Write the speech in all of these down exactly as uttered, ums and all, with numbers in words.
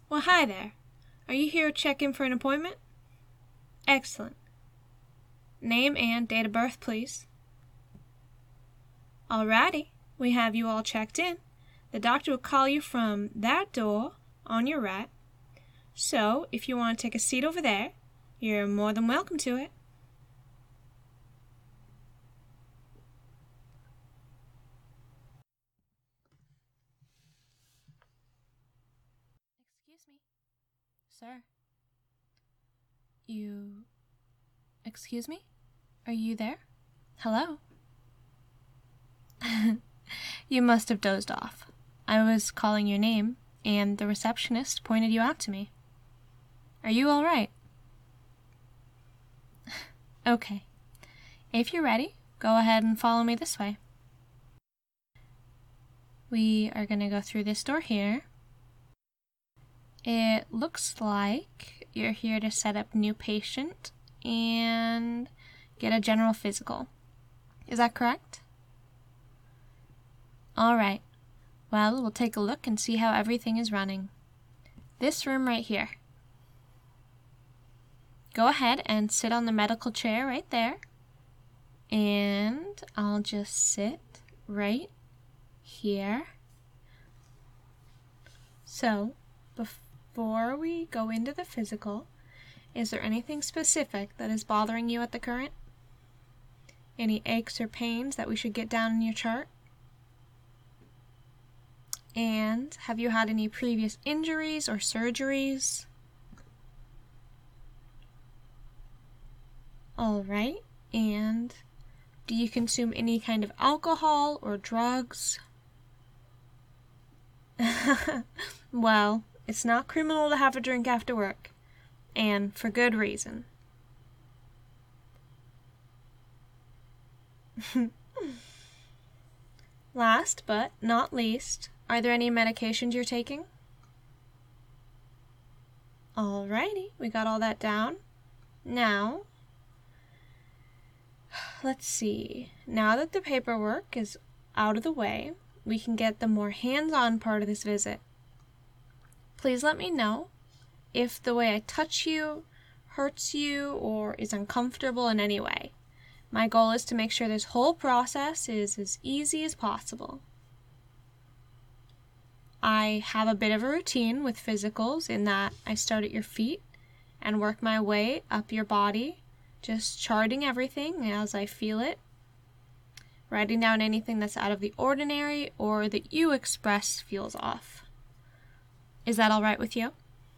Well, hi there. Are you here to check in for an appointment? Excellent. Name and date of birth, please. Alrighty, we have you all checked in. The doctor will call you from that door on your right. So, if you want to take a seat over there, you're more than welcome to it. Excuse me, sir. You... Excuse me? Are you there? Hello? You must have dozed off. I was calling your name, and the receptionist pointed you out to me. Are you all right? Okay. If you're ready, go ahead and follow me this way. We are going to go through this door here. It looks like you're here to set up new patient and get a general physical. Is that correct? All right. Well, we'll take a look and see how everything is running. This room right here. Go ahead and sit on the medical chair right there. And I'll just sit right here. So, before we go into the physical, is there anything specific that is bothering you at the current? Any aches or pains that we should get down in your chart? And have you had any previous injuries or surgeries? All right. And do you consume any kind of alcohol or drugs? Well, it's not criminal to have a drink after work, and for good reason. Last but not least, are there any medications you're taking? Alrighty, we got all that down. Now, let's see. Now that the paperwork is out of the way, we can get the more hands-on part of this visit. Please let me know if the way I touch you hurts you or is uncomfortable in any way. My goal is to make sure this whole process is as easy as possible. I have a bit of a routine with physicals in that I start at your feet and work my way up your body, just charting everything as I feel it, writing down anything that's out of the ordinary or that you express feels off. Is that all right with you?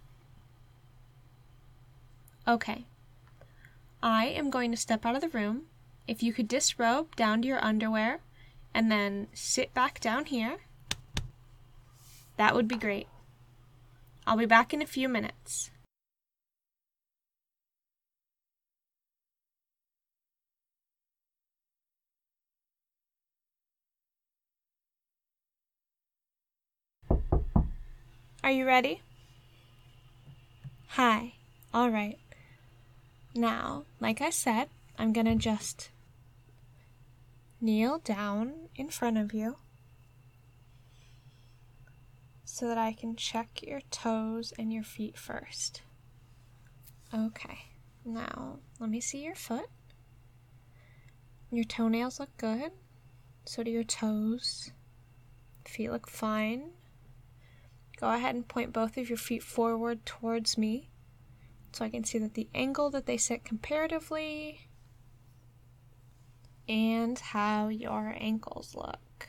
Okay. I am going to step out of the room. If you could disrobe down to your underwear and then sit back down here, that would be great. I'll be back in a few minutes. Are you ready? Hi. All right. Now, like I said, I'm gonna just kneel down in front of you so that I can check your toes and your feet first. Okay. Now, let me see your foot. Your toenails look good. So do your toes. Feet look fine. Go ahead and point both of your feet forward towards me so I can see that the angle that they sit comparatively and how your ankles look.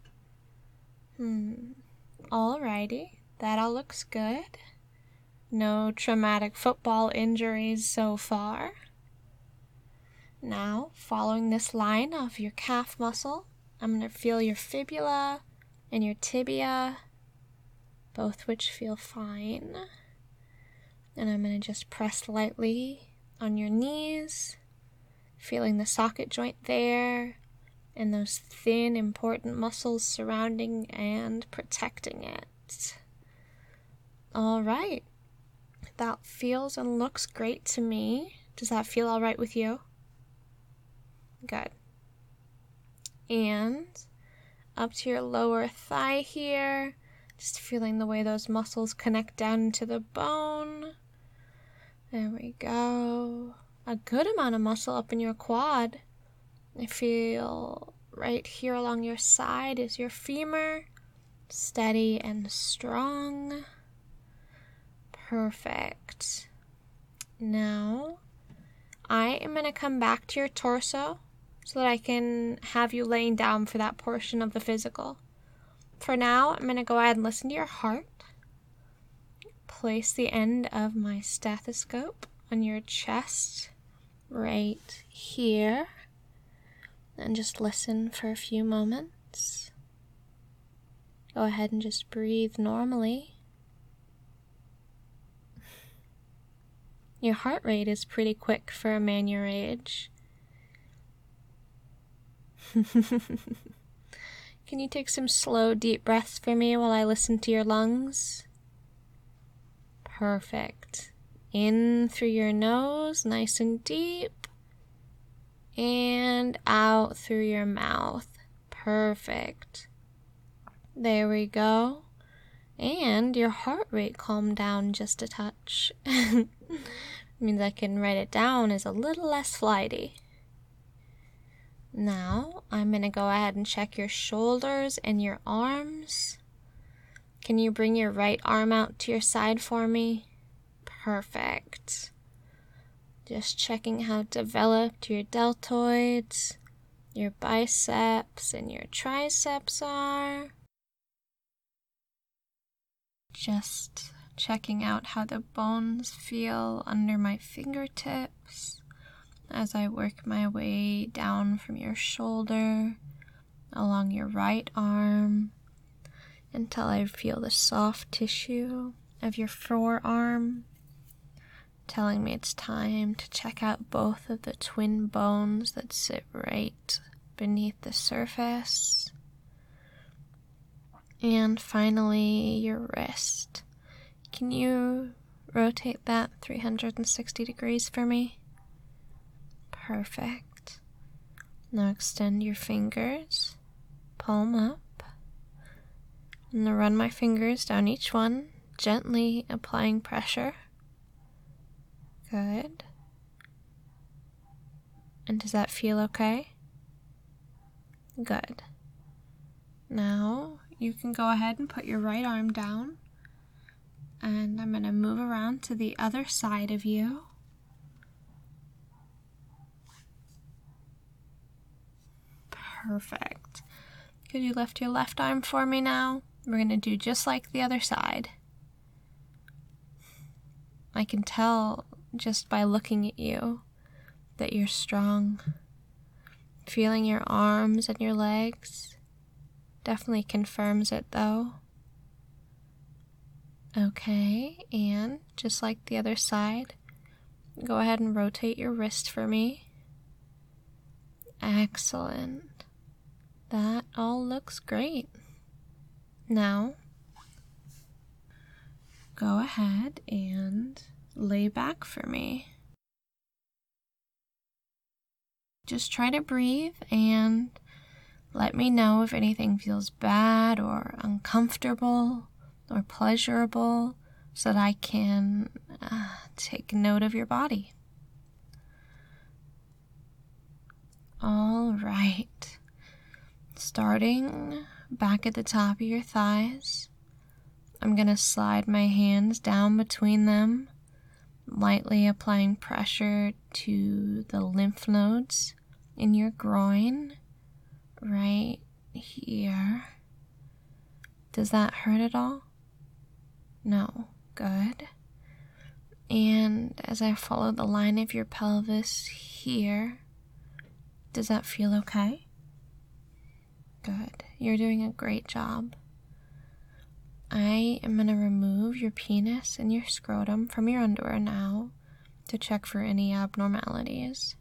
Hmm. Alrighty. That all looks good. No traumatic football injuries so far. Now, following this line of your calf muscle, I'm going to feel your fibula and your tibia, both which feel fine. And I'm going to just press lightly on your knees, feeling the socket joint there, and those thin, important muscles surrounding and protecting it. All right. That feels and looks great to me. Does that feel all right with you? Good. And up to your lower thigh here, Just feeling the way those muscles connect down into the bone. There we go. A good amount of muscle up in your quad. I feel right here along your side is your femur. Steady and strong. Perfect. Now, I am going to come back to your torso so that I can have you laying down for that portion of the physical. For now, I'm going to go ahead and listen to your heart. Place the end of my stethoscope on your chest right here. And just listen for a few moments. Go ahead and just breathe normally. Your heart rate is pretty quick for a man your age. Can you take some slow, deep breaths for me while I listen to your lungs? Perfect. In through your nose, nice and deep. And out through your mouth. Perfect. There we go. And your heart rate calmed down just a touch. Means I can write it down as a little less flighty. Now, I'm going to go ahead and check your shoulders and your arms. Can you bring your right arm out to your side for me? Perfect. Just checking how developed your deltoids, your biceps, and your triceps are. Just checking out how the bones feel under my fingertips as I work my way down from your shoulder, along your right arm, until I feel the soft tissue of your forearm, telling me it's time to check out both of the twin bones that sit right beneath the surface. And finally, your wrist. Can you rotate that three hundred sixty degrees for me? Perfect. Now extend your fingers, palm up. I'm going to run my fingers down each one, gently applying pressure. Good. And does that feel okay? Good. Now you can go ahead and put your right arm down. And I'm going to move around to the other side of you. Perfect. Could you lift your left arm for me now? We're going to do just like the other side. I can tell just by looking at you that you're strong. Feeling your arms and your legs definitely confirms it though. Okay, and just like the other side, go ahead and rotate your wrist for me. Excellent. That all looks great. Now, go ahead and lay back for me. Just try to breathe and let me know if anything feels bad or uncomfortable or pleasurable so that I can uh, take note of your body. All right. Starting back at the top of your thighs, I'm going to slide my hands down between them, lightly applying pressure to the lymph nodes in your groin, right here. Does that hurt at all? No. Good. And as I follow the line of your pelvis here, does that feel okay? Good. You're doing a great job. I am going to remove your penis and your scrotum from your underwear now to check for any abnormalities.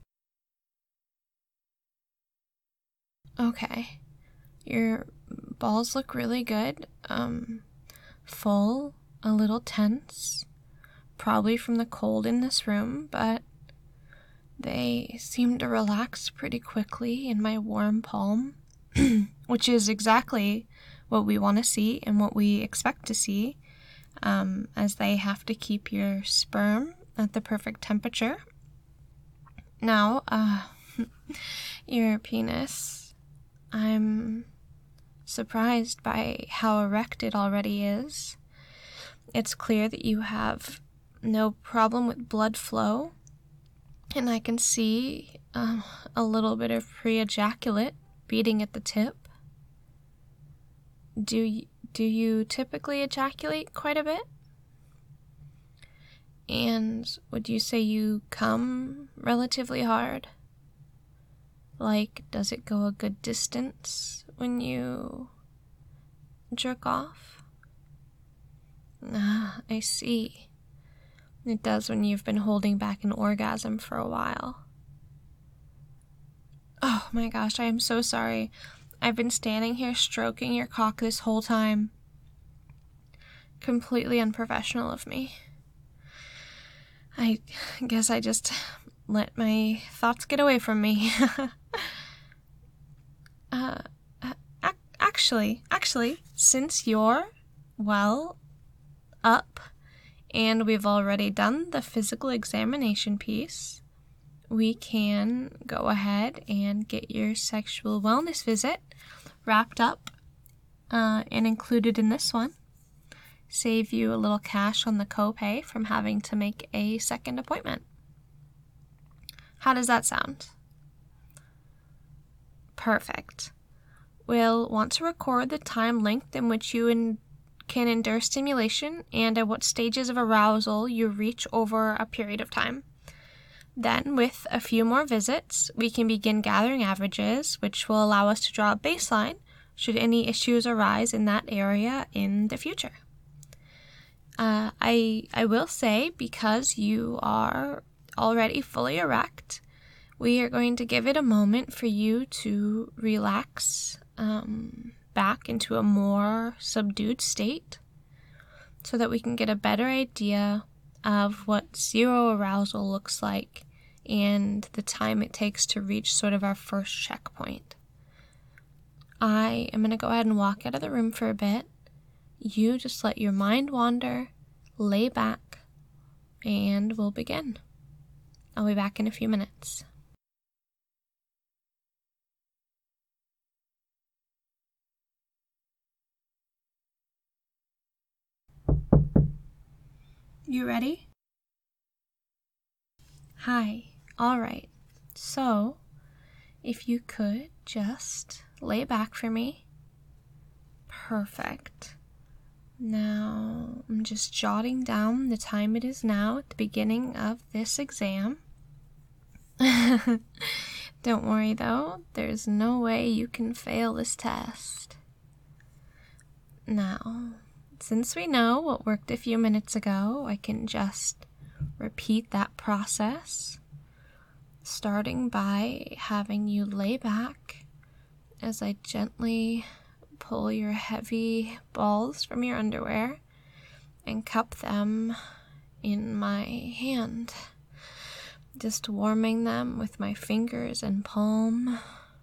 Okay. Your balls look really good. Um, full, a little tense. Probably from the cold in this room, but they seem to relax pretty quickly in my warm palm, which is exactly what we want to see and what we expect to see, um, as they have to keep your sperm at the perfect temperature. Now, uh, your penis, I'm surprised by how erect it already is. It's clear that you have no problem with blood flow, and I can see um, a little bit of pre-ejaculate beating at the tip. Do you, do you typically ejaculate quite a bit? And would you say you come relatively hard? Like, does it go a good distance when you jerk off? Ah, I see. It does when you've been holding back an orgasm for a while. Oh my gosh, I am so sorry. I've been standing here stroking your cock this whole time. Completely unprofessional of me. I guess I just let my thoughts get away from me. uh, ac- actually, actually, since you're, well, up, and we've already done the physical examination piece, we can go ahead and get your sexual wellness visit wrapped up uh, and included in this one. Save you a little cash on the copay from having to make a second appointment. How does that sound? Perfect. We'll want to record the time length in which you in- can endure stimulation and at what stages of arousal you reach over a period of time. Then, with a few more visits, we can begin gathering averages, which will allow us to draw a baseline should any issues arise in that area in the future. Uh, I I will say, because you are already fully erect, we are going to give it a moment for you to relax um, back into a more subdued state so that we can get a better idea of what zero arousal looks like and the time it takes to reach sort of our first checkpoint. I am going to go ahead and walk out of the room for a bit. You just let your mind wander, lay back, and we'll begin. I'll be back in a few minutes. You ready? Hi. All right. So, if you could just lay back for me. Perfect. Now, I'm just jotting down the time it is now at the beginning of this exam. Don't worry though, there's no way you can fail this test. Now, since we know what worked a few minutes ago, I can just repeat that process, starting by having you lay back as I gently pull your heavy balls from your underwear and cup them in my hand, just warming them with my fingers and palm.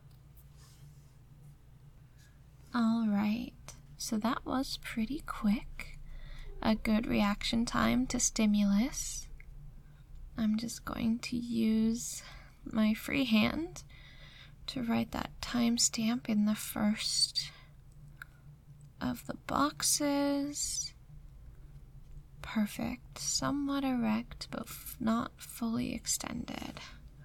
All right, so that was pretty quick. A good reaction time to stimulus. I'm just going to use my free hand to write that timestamp in the first of the boxes. Perfect. Somewhat erect, but f- not fully extended.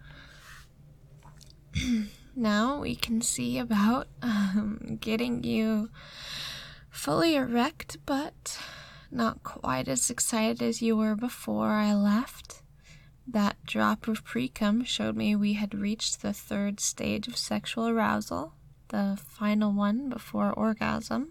Now we can see about um, getting you fully erect, but not quite as excited as you were before I left. That drop of pre-cum showed me we had reached the third stage of sexual arousal, the final one before orgasm.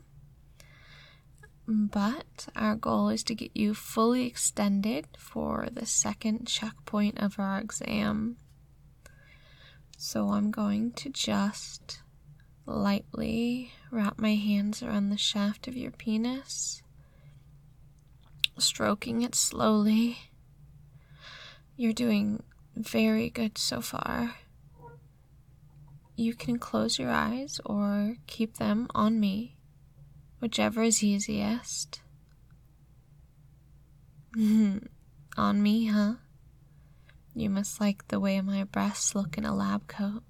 But our goal is to get you fully extended for the second checkpoint of our exam. So I'm going to just lightly wrap my hands around the shaft of your penis, stroking it slowly. You're doing very good so far. You can close your eyes or keep them on me. whichever is easiest. On me, huh? You must like the way my breasts look in a lab coat.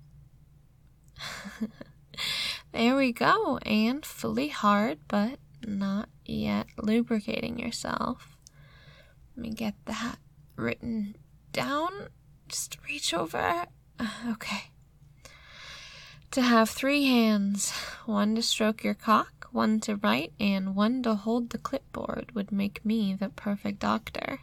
There we go, and fully hard, but not yet lubricating yourself. Let me get that written down. Just reach over. Okay. To have three hands, one to stroke your cock, one to write, and one to hold the clipboard would make me the perfect doctor.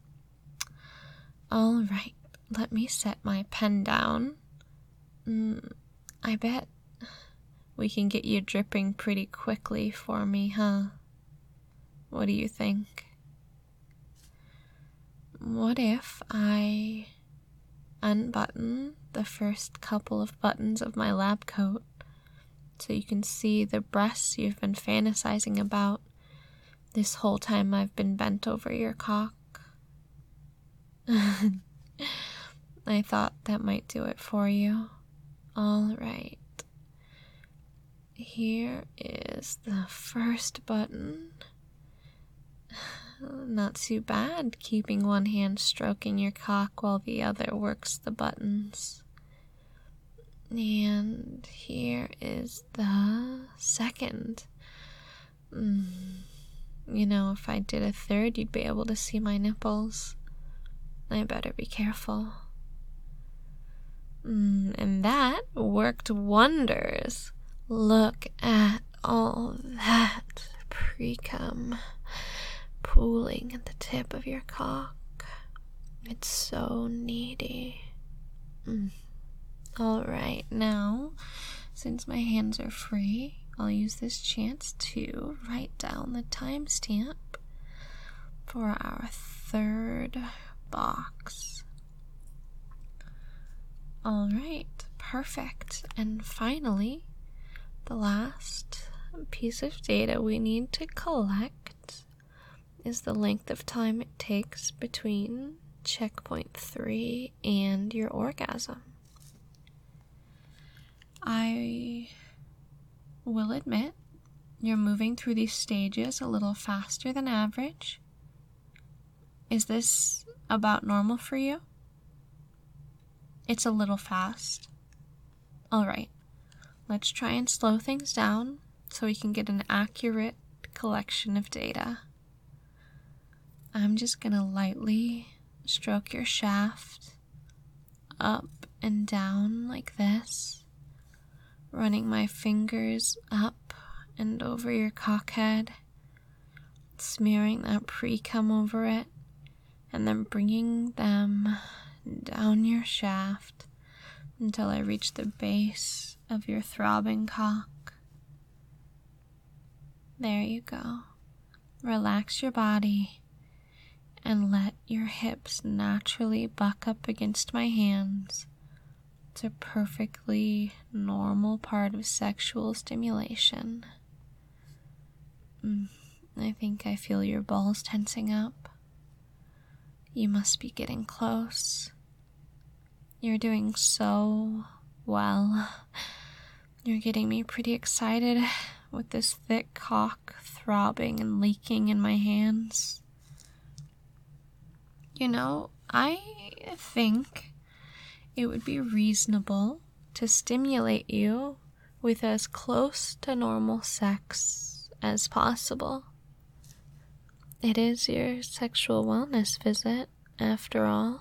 All right, let me set my pen down. Mm, I bet we can get you dripping pretty quickly for me, huh? What do you think? What if I unbutton the first couple of buttons of my lab coat so you can see the breasts you've been fantasizing about this whole time I've been bent over your cock? I thought that might do it for you. All right. Here is the first button. Not too bad, keeping one hand stroking your cock while the other works the buttons. And here is the second. Mm. You know, if I did a third, you'd be able to see my nipples. I better be careful. Mm, and that worked wonders. Look at all that pre-cum pooling at the tip of your cock. It's so needy. Mm. All right, now, since my hands are free, I'll use this chance to write down the timestamp for our third box. All right, perfect. And finally, the last piece of data we need to collect is the length of time it takes between checkpoint three and your orgasm. I will admit you're moving through these stages a little faster than average. Is this about normal for you? It's a little fast. All right, let's try and slow things down so we can get an accurate collection of data. I'm just gonna lightly stroke your shaft up and down like this, running my fingers up and over your cockhead, smearing that pre-cum over it, and then bringing them down your shaft until I reach the base of your throbbing cock. There you go. Relax your body and let your hips naturally buck up against my hands. It's a perfectly normal part of sexual stimulation. Mm, I think I feel your balls tensing up. You must be getting close. You're doing so well. You're getting me pretty excited with this thick cock throbbing and leaking in my hands. You know, I think it would be reasonable to stimulate you with as close to normal sex as possible. It is your sexual wellness visit, after all.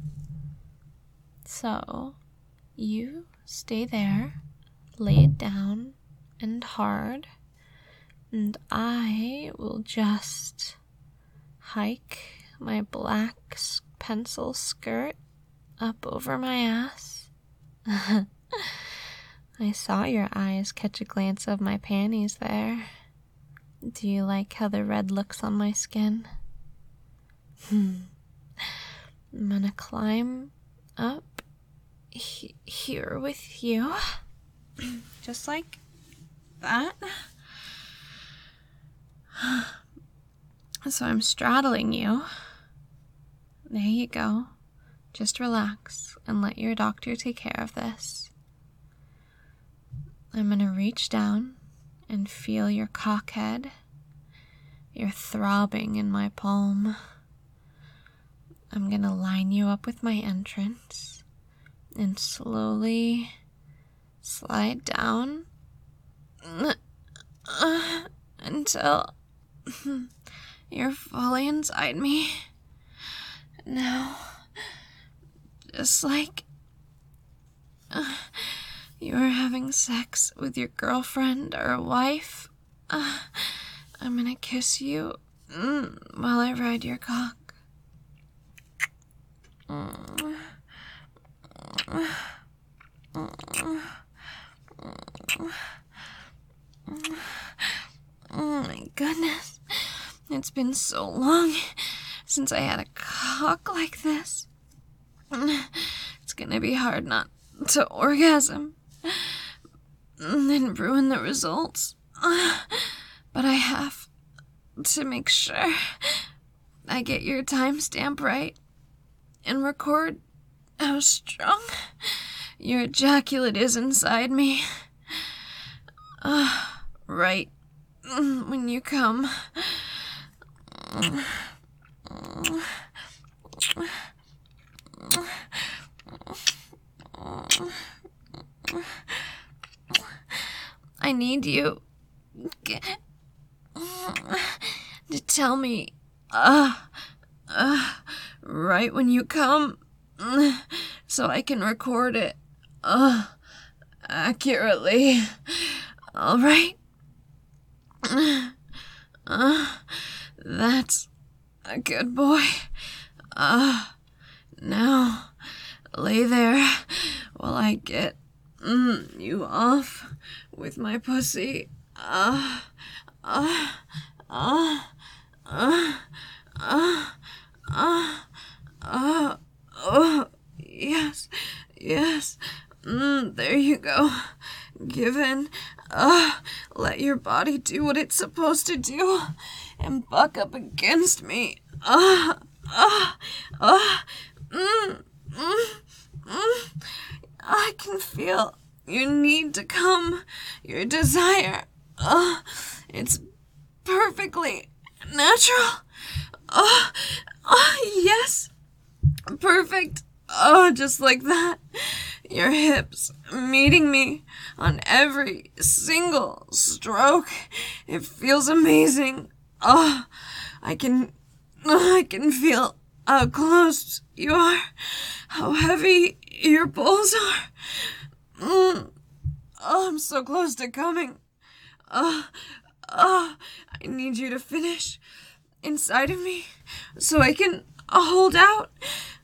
So, you stay there, laid down and hard, and I will just hike my black pencil skirt up over my ass. I saw your eyes catch a glance of my panties there. Do you like how the red looks on my skin? Hmm. I'm gonna climb up he- here with you. Just like that. So I'm straddling you. There you go. Just relax and let your doctor take care of this. I'm gonna reach down and feel your cockhead. You're throbbing in my palm. I'm gonna line you up with my entrance and slowly slide down until you're fully inside me. Now, just like uh, you were having sex with your girlfriend or wife, uh, I'm gonna kiss you mm, while I ride your cock. Mm. Oh my goodness. It's been so long since I had a cock like this. It's gonna be hard not to orgasm and ruin the results. But I have to make sure I get your timestamp right and record how strong your ejaculate is inside me. Uh, right when you come. I need you to tell me, uh, uh, right when you come, so I can record it, uh, accurately. All right? Uh, that's a good boy. Uh, now, lay there while I get mm, you off with my pussy. Uh, uh, uh, uh, uh, uh, uh, oh, yes, yes. Mm, there you go. Give in. Uh, let your body do what it's supposed to do and buck up against me. Uh, uh, uh, mm, mm, mm. I can feel your need to come, your desire. Uh, it's perfectly natural. Uh, uh, yes. Perfect. Oh, just like that. Your hips meeting me on every single stroke. It feels amazing. Oh, I can, I can feel how close you are, how heavy your balls are. Mm. Oh, I'm so close to coming. Oh, oh, I need you to finish inside of me so I can hold out.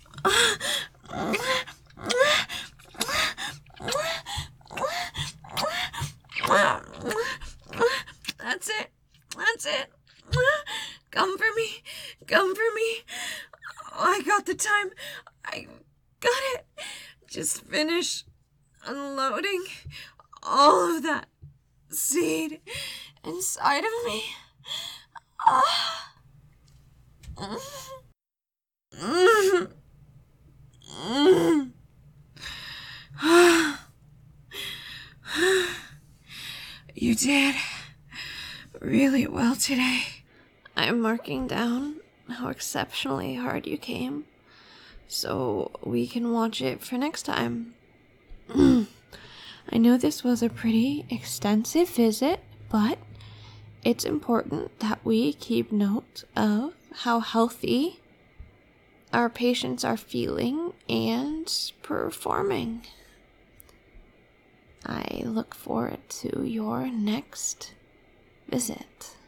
That's it. That's it. Come for me. Come for me. Oh, I got the time. I got it. Just finish unloading all of that seed inside of me. Ah. Mm-hmm. Mm. You did really well today. I'm marking down how exceptionally hard you came so we can watch it for next time. I know this was a pretty extensive visit, but it's important that we keep note of how healthy our patients are feeling and performing. I look forward to your next visit.